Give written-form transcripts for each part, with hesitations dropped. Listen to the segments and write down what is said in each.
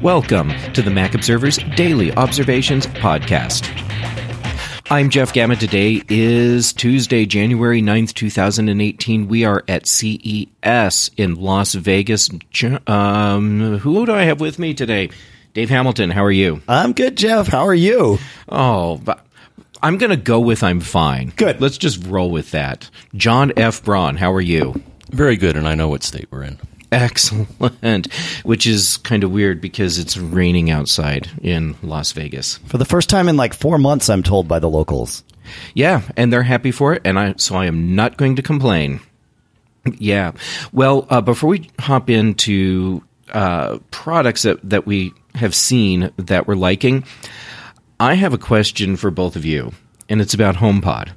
Welcome to the Mac Observer's Daily Observations Podcast. I'm Jeff Gamet. Today is Tuesday, January 9th, 2018. We are at CES in Las Vegas. Who do I have with me today? Dave Hamilton, how are you? I'm good, Jeff. How are you? Oh, I'm going to go with I'm fine. Good. Let's just roll with that. John F. Braun, how are you? Very good, and I know what state we're in. Excellent. Which is kind of weird because it's raining outside in Las Vegas. For the first time in like 4 months, I'm told by the locals. Yeah, and they're happy for it, and so I am not going to complain. Yeah. Well, before we hop into products that we have seen that we're liking, I have a question for both of you, and it's about HomePod.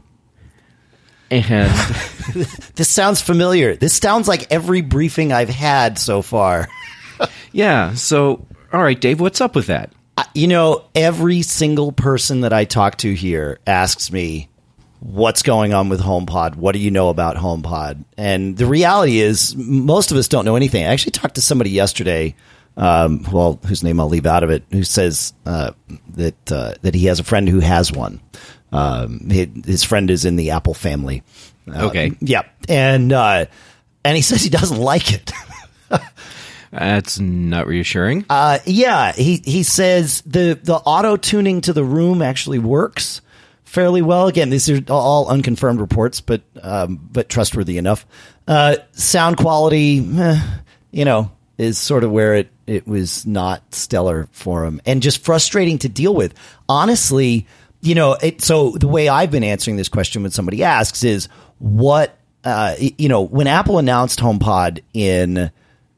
And this sounds familiar. This sounds like every briefing I've had so far. Yeah. So, all right, Dave, what's up with that? Every single person that I talk to here asks me, what's going on with HomePod? What do you know about HomePod? And the reality is most of us don't know anything. I actually talked to somebody yesterday, whose name I'll leave out of it, who says that he has a friend who has one. His friend is in the Apple family. Okay. Yeah. And he says he doesn't like it. That's not reassuring. Yeah. He says the auto tuning to the room actually works fairly well. Again, these are all unconfirmed reports, but trustworthy enough. Sound quality, is sort of where it was not stellar for him and just frustrating to deal with. Honestly, so the way I've been answering this question when somebody asks is when Apple announced HomePod in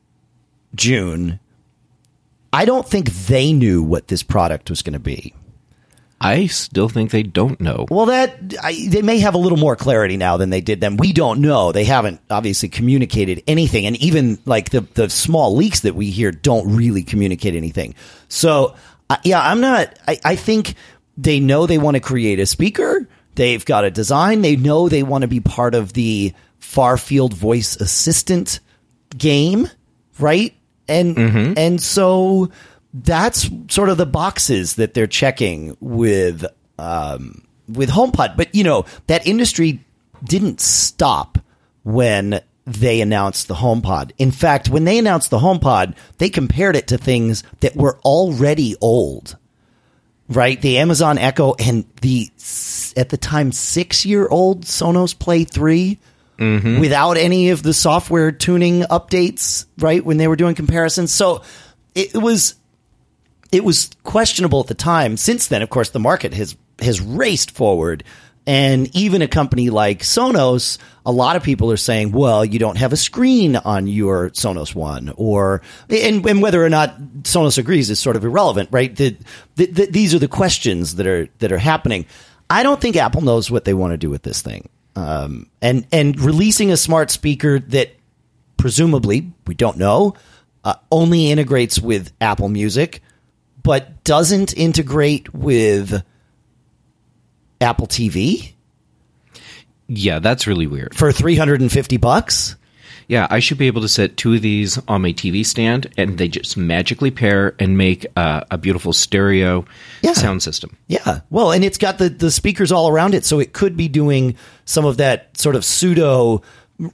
June, I don't think they knew what this product was going to be. I still think they don't know. Well, they may have a little more clarity now than they did then. We don't know. They haven't obviously communicated anything. And even like the small leaks that we hear don't really communicate anything. So, I think they know they want to create a speaker. They've got a design. They know they want to be part of the far-field voice assistant game, right? And so that's sort of the boxes that they're checking with HomePod. But, that industry didn't stop when they announced the HomePod. In fact, when they announced the HomePod, they compared it to things that were already old. Right, the Amazon Echo and at the time 6-year-old Sonos Play 3 without any of the software tuning updates. Right, when they were doing comparisons, so it was questionable at the time. Since then, of course, the market has raced forward, and even a company like Sonos, a lot of people are saying, "Well, you don't have a screen on your Sonos One," and whether or not Sonos agrees is sort of irrelevant, right? These are the questions that are happening. I don't think Apple knows what they want to do with this thing, and releasing a smart speaker that presumably we don't know only integrates with Apple Music, but doesn't integrate with Apple TV? Yeah, that's really weird. For $350? Yeah, I should be able to set two of these on my TV stand, and they just magically pair and make a beautiful stereo sound system. Yeah, well, and it's got the speakers all around it, so it could be doing some of that sort of pseudo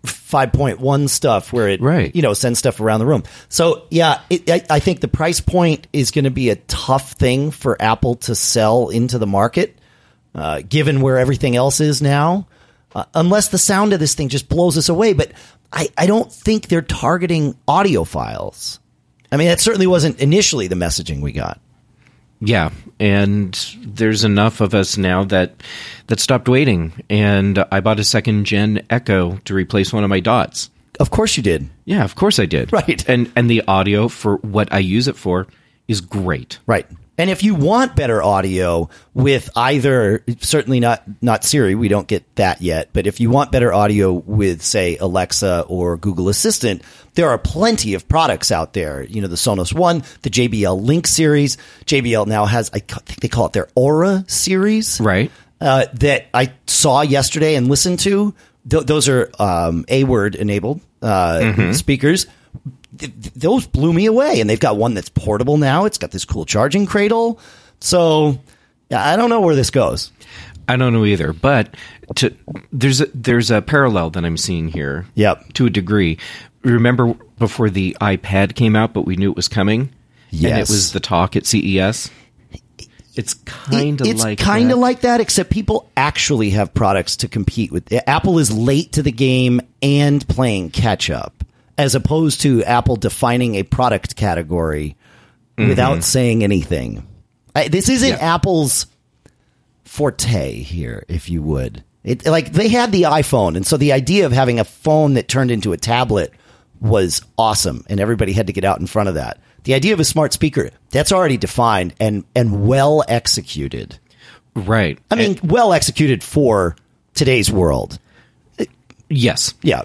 5.1 stuff where it sends stuff around the room. So, yeah, I think the price point is going to be a tough thing for Apple to sell into the market. Given where everything else is now, unless the sound of this thing just blows us away. But I don't think they're targeting audiophiles. I mean, that certainly wasn't initially the messaging we got. Yeah, and there's enough of us now that stopped waiting. And I bought a second-gen Echo to replace one of my Dots. Of course you did. Yeah, of course I did. Right. And the audio for what I use it for is great. Right. And if you want better audio with either, certainly not Siri, we don't get that yet, but if you want better audio with, say, Alexa or Google Assistant, there are plenty of products out there. The Sonos One, the JBL Link series. JBL now has, I think they call it their Aura series. Right. That I saw yesterday and listened to. Those are A-word enabled speakers. those blew me away. And they've got one that's portable now. It's got this cool charging cradle. So yeah, I don't know where this goes. I don't know either, but there's a parallel that I'm seeing here. Yep. To a degree. Remember before the iPad came out, but we knew it was coming? Yes. And it was the talk at CES? It's kind of like that. It's kind of like that, except people actually have products to compete with. Apple is late to the game and playing catch up, as opposed to Apple defining a product category without saying anything. This isn't Apple's forte here, if you would. Like they had the iPhone, and so the idea of having a phone that turned into a tablet was awesome, and everybody had to get out in front of that. The idea of a smart speaker, that's already defined and well executed. Right. I mean, well executed for today's world. Yes. Yeah.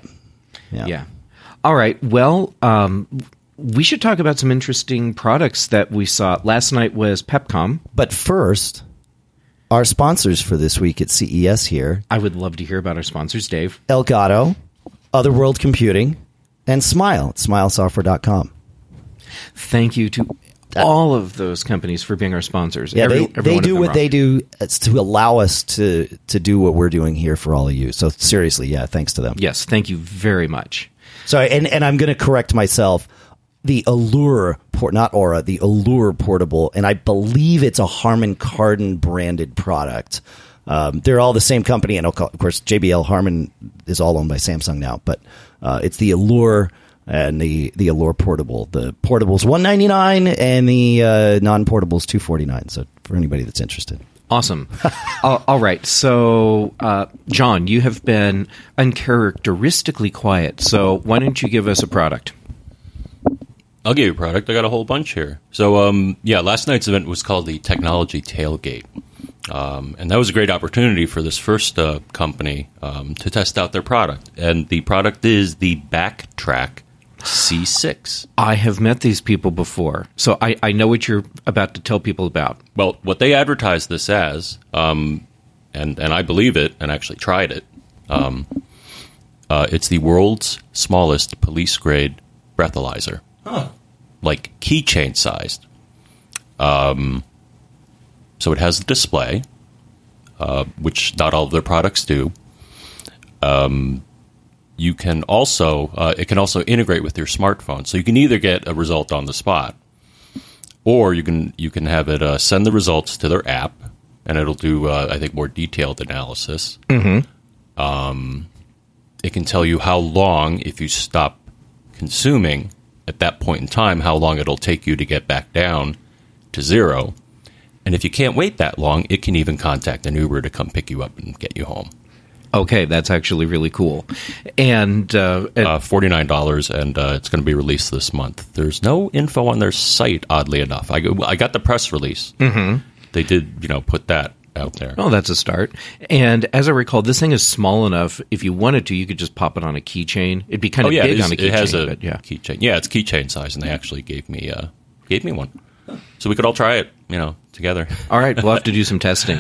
All right. Well, we should talk about some interesting products that we saw. Last night was PepCom. But first, our sponsors for this week at CES here. I would love to hear about our sponsors, Dave. Elgato, Otherworld Computing, and Smile at smilesoftware.com. Thank you to all of those companies for being our sponsors. Yeah, they do what they do to allow us to do what we're doing here for all of you. So seriously, yeah, thanks to them. Yes, thank you very much. Sorry, and I'm going to correct myself. The Allure, not Aura, the Allure Portable, and I believe it's a Harman Kardon branded product. They're all the same company, and of course, JBL Harman is all owned by Samsung now. But it's the Allure and the Allure Portable. The portable's $199, and the non-portable's $249. So for anybody that's interested. Awesome. All right. So, John, you have been uncharacteristically quiet. So why don't you give us a product? I'll give you a product. I got a whole bunch here. So, last night's event was called the Technology Tailgate. And that was a great opportunity for this first company to test out their product. And the product is the Backtrack C6. I have met these people before, so I know what you're about to tell people about. Well, what they advertised this as, and I believe it and actually tried it, it's the world's smallest police-grade breathalyzer. Huh. Like keychain sized. So it has the display, which not all of their products do. You can also it can also integrate with your smartphone, so you can either get a result on the spot, or you can have it send the results to their app, and it'll do I think more detailed analysis. Mm-hmm. It can tell you how long, if you stop consuming at that point in time, how long it'll take you to get back down to zero. And if you can't wait that long, it can even contact an Uber to come pick you up and get you home. Okay, that's actually really cool. And $49, and it's going to be released this month. There's no info on their site, oddly enough. I got the press release. Mm-hmm. They did, put that out there. Oh, that's a start. And as I recall, this thing is small enough. If you wanted to, you could just pop it on a keychain. It'd be kind of big on a keychain. It has a keychain. Yeah, it's keychain size, and they actually gave me one, so we could all try it, together. All right, we'll have to do some testing.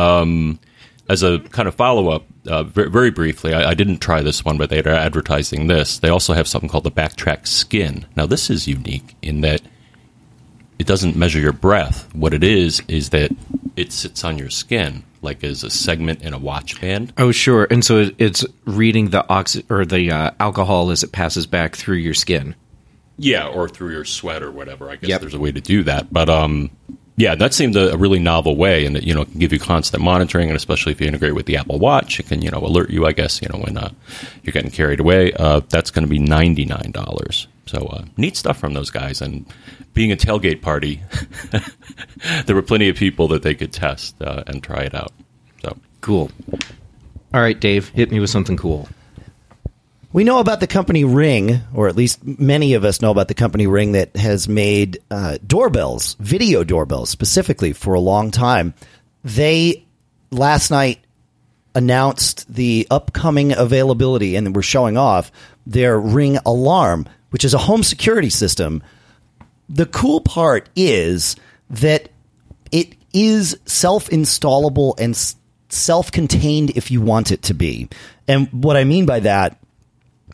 As a kind of follow-up, very briefly, I didn't try this one, but they're advertising this. They also have something called the Backtrack Skin. Now, this is unique in that it doesn't measure your breath. What it is that it sits on your skin, like as a segment in a watch band. Oh, sure. And so it's reading the alcohol as it passes back through your skin. Yeah, or through your sweat or whatever. I guess there's a way to do that. But that seemed a really novel way, and it can give you constant monitoring, and especially if you integrate with the Apple Watch, it can alert you, I guess, when you're getting carried away. That's going to be $99. So neat stuff from those guys. And being a tailgate party, there were plenty of people that they could test and try it out. So cool. All right, Dave, hit me with something cool. We know about the company Ring, or at least many of us know about the company Ring that has made doorbells, video doorbells specifically for a long time. They last night announced the upcoming availability, and we're showing off their Ring Alarm, which is a home security system. The cool part is that it is self-installable and self-contained if you want it to be. And what I mean by that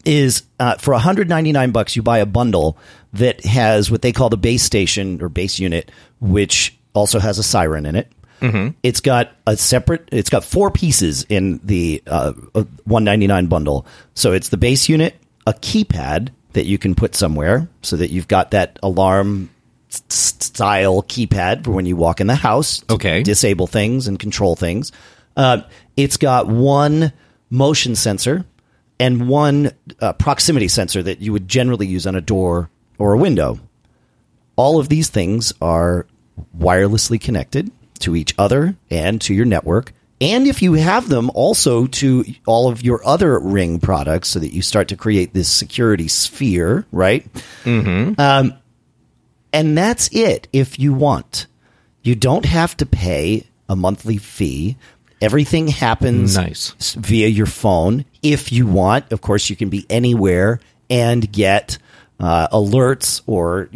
is for $199, you buy a bundle that has what they call the base station or base unit, which also has a siren in it. Mm-hmm. It's got it's got 4 pieces in the $199 bundle. So it's the base unit, a keypad that you can put somewhere so that you've got that alarm style keypad for when you walk in the house to disable things and control things. It's got 1 motion sensor and 1 proximity sensor that you would generally use on a door or a window. All of these things are wirelessly connected to each other and to your network. And if you have them, also to all of your other Ring products so that you start to create this security sphere, right? Mm-hmm. And that's it if you want. You don't have to pay a monthly fee. Everything happens via your phone. If you want, of course, you can be anywhere and get alerts or,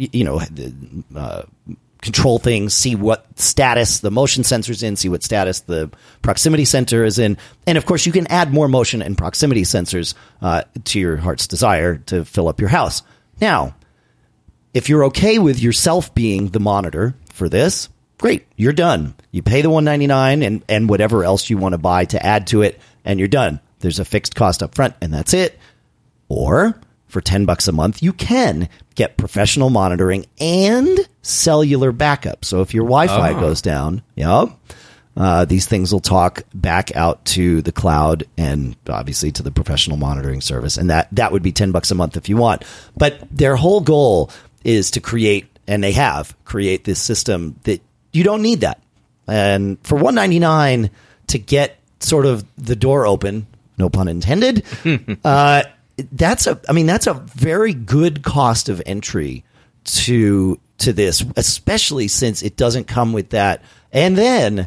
control things, see what status the motion sensor's in, see what status the proximity sensor is in. And, of course, you can add more motion and proximity sensors to your heart's desire to fill up your house. Now, if you're okay with yourself being the monitor for this, great, you're done. You pay the $199 and whatever else you want to buy to add to it, and you're done. There's a fixed cost up front, and that's it. Or for $10 a month, you can get professional monitoring and cellular backup. So if your Wi-Fi goes down, these things will talk back out to the cloud and obviously to the professional monitoring service. And that would be $10 a month if you want. But their whole goal is to create, and they have create this system that you don't need that. And for $199 to get sort of the door open, no pun intended, that's a very good cost of entry to this, especially since it doesn't come with that. And then,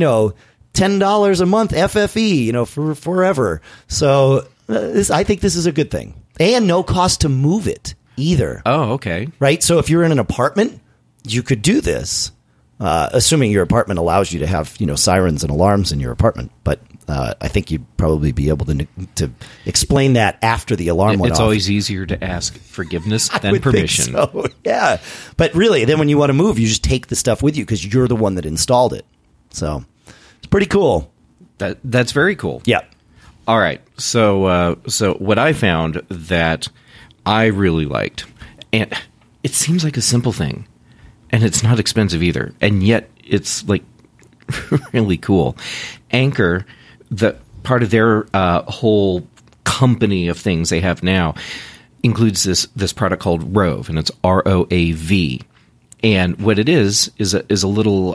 $10 a month FFE, for forever. So I think this is a good thing. And no cost to move it either. Oh, okay. Right? So if you're in an apartment, you could do this, assuming your apartment allows you to have, sirens and alarms in your apartment. But I think you'd probably be able to explain that after the alarm went off. It's always easier to ask forgiveness than permission. So, yeah. But really, then when you want to move, you just take the stuff with you because you're the one that installed it. So it's pretty cool. That's very cool. Yeah. All right. So what I found that I really liked, and it seems like a simple thing, and it's not expensive either, and yet it's like really cool. Anchor, the part of their whole company of things they have now, includes this product called Rove, and it's ROAV. And what it is a little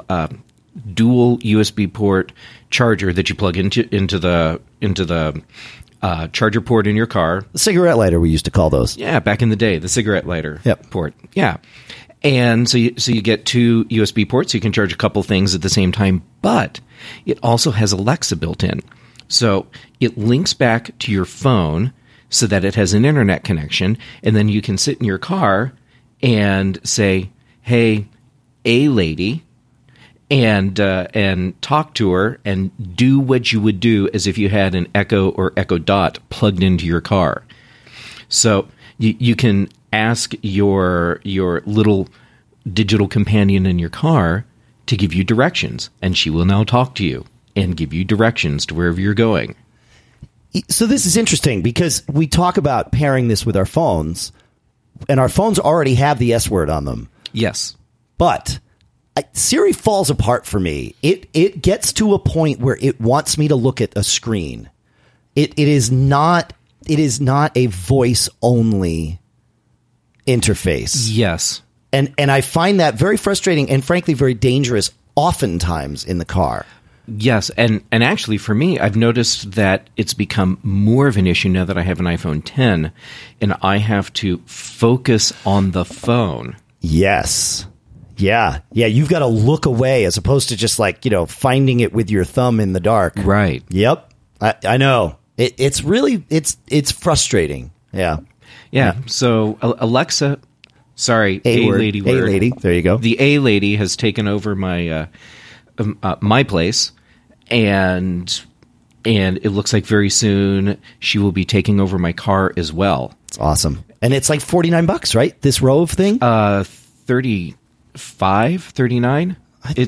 dual USB port charger that you plug into the charger port in your car. The cigarette lighter, we used to call those. Yeah, back in the day, the cigarette lighter Yep. port. Yeah. And so you get 2 USB ports. So you can charge a couple things at the same time, but it also has Alexa built in. So it links back to your phone so that it has an internet connection, and then you can sit in your car and say, "Hey, A lady," and talk to her and do what you would do as if you had an Echo or Echo Dot plugged into your car. So you can ask your little digital companion in your car to give you directions, and she will now talk to you and give you directions to wherever you're going. So this is interesting because we talk about pairing this with our phones, and our phones already have the S word on them. Yes. But Siri falls apart for me. It gets to a point where it wants me to look at a screen. It is not a voice only interface. Yes. And I find that very frustrating and frankly very dangerous oftentimes in the car. Yes, and actually for me, I've noticed that it's become more of an issue now that I have an iPhone 10 and I have to focus on the phone. Yes. Yeah, you've got to look away as opposed to just finding it with your thumb in the dark. Right. Yep. I know. It's really it's frustrating. Yeah. Yeah. So Alexa, sorry, A lady word. A lady. There you go. The A lady has taken over my my place, and And it looks like very soon she will be taking over my car as well. It's awesome. And it's like $49, right? This Rove thing? 35, 39. It's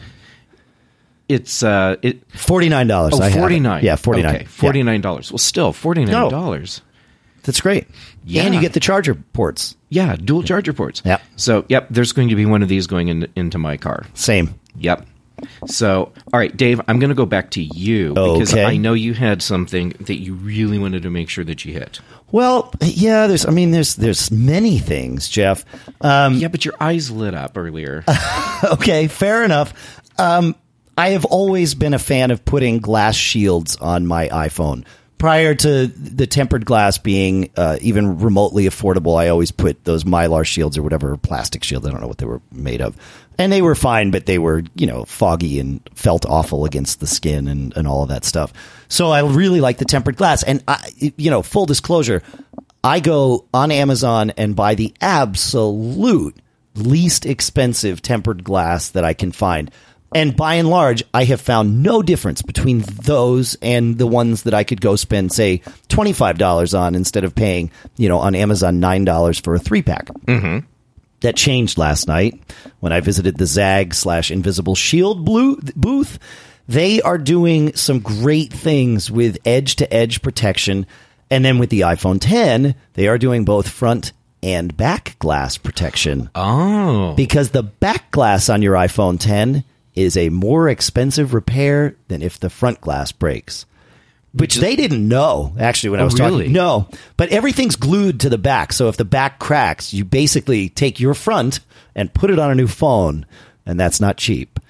$49. Oh, 49. Yeah, $49. Okay, $49. Well, still $49. That's great. Yeah. And you get the charger ports. Yeah, dual charger ports. Yep. So, there's going to be one of these going into my car. Same. Yep. So, all right, Dave, I'm going to go back to you because Okay. I know you had something that you really wanted to make sure that you hit. Well, yeah, there's many things, Jeff. Yeah, but your eyes lit up earlier. Okay, fair enough. I have always been a fan of putting glass shields on my iPhone. Prior to the tempered glass being even remotely affordable, I always put those Mylar shields or whatever, plastic shields. I don't know what they were made of. And they were fine, but they were, foggy and felt awful against the skin and all of that stuff. So I really like the tempered glass. And, full disclosure, I go on Amazon and buy the absolute least expensive tempered glass that I can find. And by and large, I have found no difference between those and the ones that I could go spend, say, $25 on instead of paying, on Amazon $9 for a 3-pack. Mm-hmm. That changed last night when I visited the Zag/Invisible Shield booth. They are doing some great things with edge-to-edge protection. And then with the iPhone X, they are doing both front and back glass protection. Oh. Because the back glass on your iPhone X is a more expensive repair than if the front glass breaks. Which they didn't know, actually, when I was talking. No, but everything's glued to the back. So if the back cracks, you basically take your front and put it on a new phone, and that's not cheap.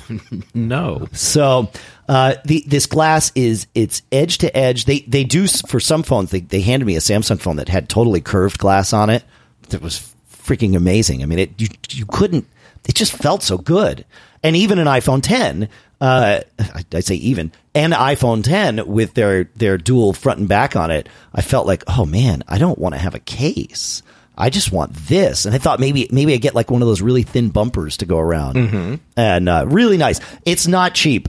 No. So this glass it's edge to edge. They do, for some phones, they handed me a Samsung phone that had totally curved glass on it. That was freaking amazing. I mean, you couldn't, it just felt so good. And even an iPhone X, I say even, an iPhone X with their dual front and back on it, I felt like, oh man, I don't want to have a case. I just want this. And I thought maybe I get like one of those really thin bumpers to go around. Mm-hmm. And really nice. It's not cheap.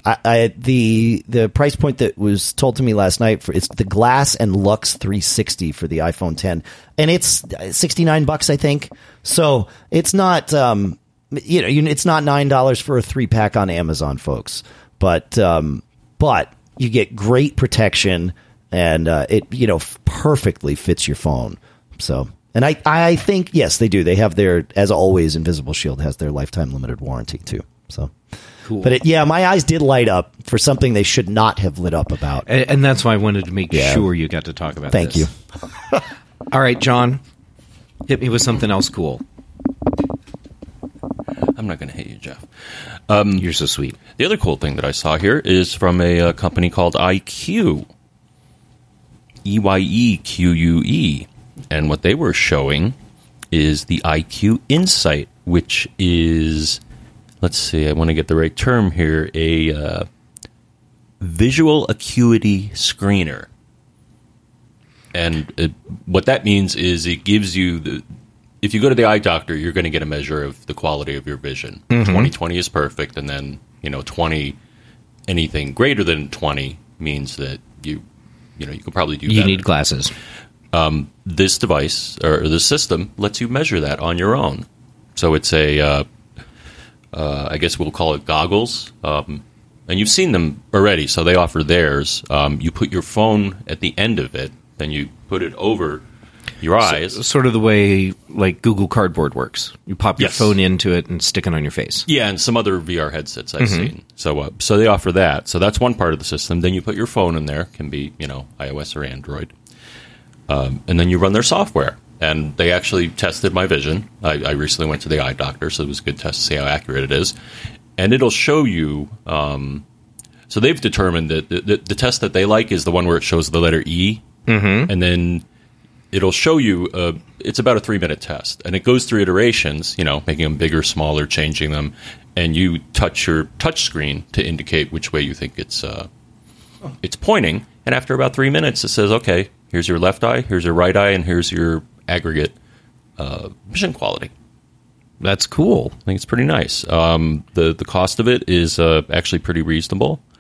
The price point that was told to me last night it's the Glass and Lux 360 for the iPhone X, and it's $69, I think. So it's not it's not $9 for a 3-pack on Amazon, folks. But you get great protection, and it perfectly fits your phone. So. And I think, yes, they do. They have their, as always, Invisible Shield has their lifetime limited warranty, too. So, cool. But my eyes did light up for something they should not have lit up about. And that's why I wanted to make sure you got to talk about Thank this. you. All right, John, hit me with something else cool. I'm not going to hit you, Jeff. You're so sweet. The other cool thing that I saw here is from a company called IQ. EYEQUE. And what they were showing is the IQ Insight, which is, let's see, I want to get the right term here, a visual acuity screener. And what that means is it gives you if you go to the eye doctor, you're going to get a measure of the quality of your vision. Mm-hmm. 20/20 is perfect, and then 20, anything greater than 20 means that you could probably do better. You need glasses. This device or the system lets you measure that on your own. So it's I guess we'll call it goggles. And you've seen them already. So they offer theirs. You put your phone at the end of it, then you put it over your eyes. So, sort of the way like Google Cardboard works. You pop your phone into it and stick it on your face. Yeah, and some other VR headsets I've seen. So they offer that. So that's one part of the system. Then you put your phone in there. Can be iOS or Android. And then you run their software. And they actually tested my vision. I recently went to the eye doctor, so it was a good test to see how accurate it is. And it'll show you... so they've determined that the test that they like is the one where it shows the letter E. Mm-hmm. And then it'll show you... it's about a 3-minute test. And it goes through iterations, making them bigger, smaller, changing them. And you touch your touch screen to indicate which way you think it's pointing. And after about 3 minutes, it says, okay... Here's your left eye, here's your right eye, and here's your aggregate vision quality. That's cool. I think it's pretty nice. The cost of it is actually pretty reasonable.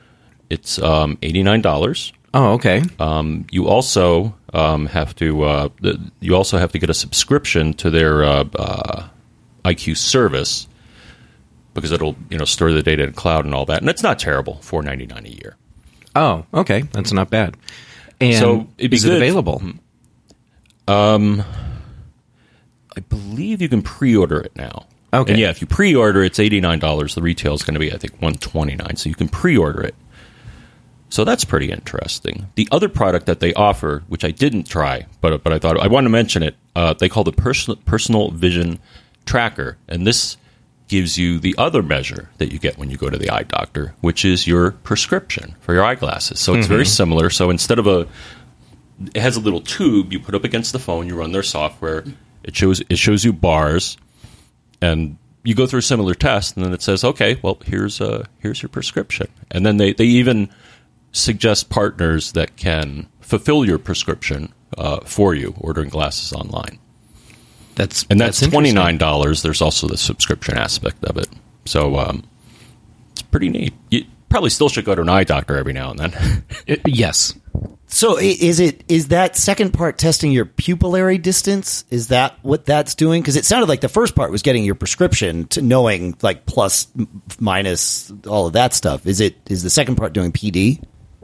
It's $89. Oh, okay. You also have to get a subscription to their iQ service because it'll store the data in cloud and all that, and it's not terrible. $4.99 a year. Oh, okay. That's not bad. And so it'd be is good. It available? I believe you can pre-order it now. Okay. And yeah, if you pre-order, it's $89. The retail is going to be, I think, $129. So you can pre-order it. So that's pretty interesting. The other product that they offer, which I didn't try, but I thought I want to mention it, they call the Personal Vision Tracker, and this gives you the other measure that you get when you go to the eye doctor, which is your prescription for your eyeglasses. So it's very similar. So instead of it has a little tube you put up against the phone, you run their software, it shows you bars, and you go through a similar test, and then it says, okay, well, here's your prescription. And then they even suggest partners that can fulfill your prescription for you, ordering glasses online. That's $29. There's also the subscription aspect of it. So it's pretty neat. You probably still should go to an eye doctor every now and then. Yes. So is that second part testing your pupillary distance? Is that what that's doing? Because it sounded like the first part was getting your prescription to knowing like plus, minus, all of that stuff. Is the second part doing PD?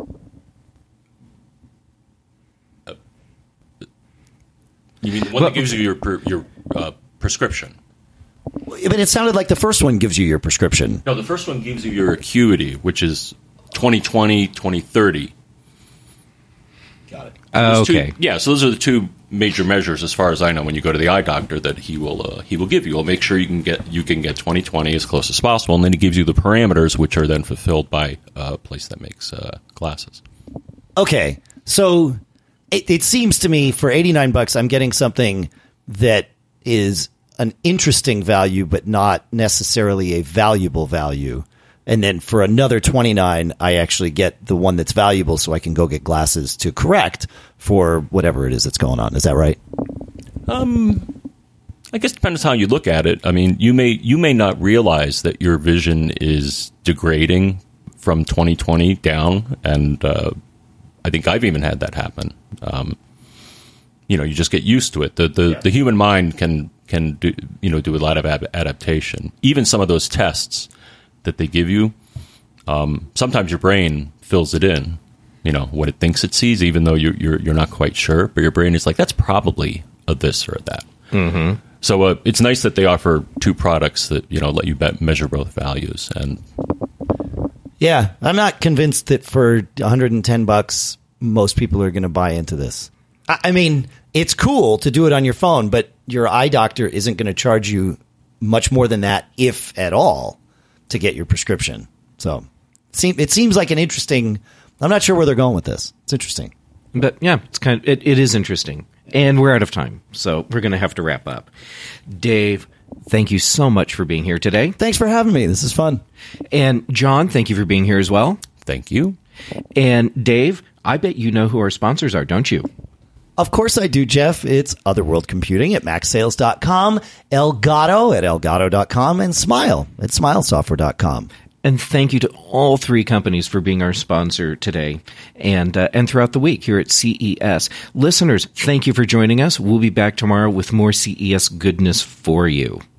You mean the one that gives you your prescription? But it sounded like the first one gives you your prescription. No, the first one gives you your acuity, which is 20/20, 20/30. Got it. Okay. So those are the two major measures, as far as I know, when you go to the eye doctor that he will give you. He'll make sure you can get 20/20 as close as possible, and then he gives you the parameters, which are then fulfilled by a place that makes glasses. Okay, so it seems to me for $89, I'm getting something that is an interesting value, but not necessarily a valuable value. And then for another $29, I actually get the one that's valuable, so I can go get glasses to correct for whatever it is that's going on. Is that right? I guess it depends how you look at it. I mean, you may not realize that your vision is degrading from 20/20 down, and I think I've even had that happen. You just get used to it. The human mind can do a lot of adaptation. Even some of those tests that they give you, sometimes your brain fills it in, what it thinks it sees, even though you're not quite sure. But your brain is like, that's probably a this or a that. Mm-hmm. So it's nice that they offer two products that let you measure both values. And yeah, I'm not convinced that for $110 most people are going to buy into this. I mean, it's cool to do it on your phone, but your eye doctor isn't going to charge you much more than that, if at all, to get your prescription. So it seems like an interesting. I'm not sure where they're going with this. It's interesting, but yeah, it is interesting, and we're out of time, so we're going to have to wrap up. Dave, thank you so much for being here today. Thanks for having me. This is fun. And John, thank you for being here as well. Thank you. And Dave, I bet you know who our sponsors are, don't you? Of course I do, Jeff. It's Otherworld Computing at MacSales.com, Elgato at Elgato.com, and Smile at SmileSoftware.com. And thank you to all three companies for being our sponsor today and throughout the week here at CES. Listeners, thank you for joining us. We'll be back tomorrow with more CES goodness for you.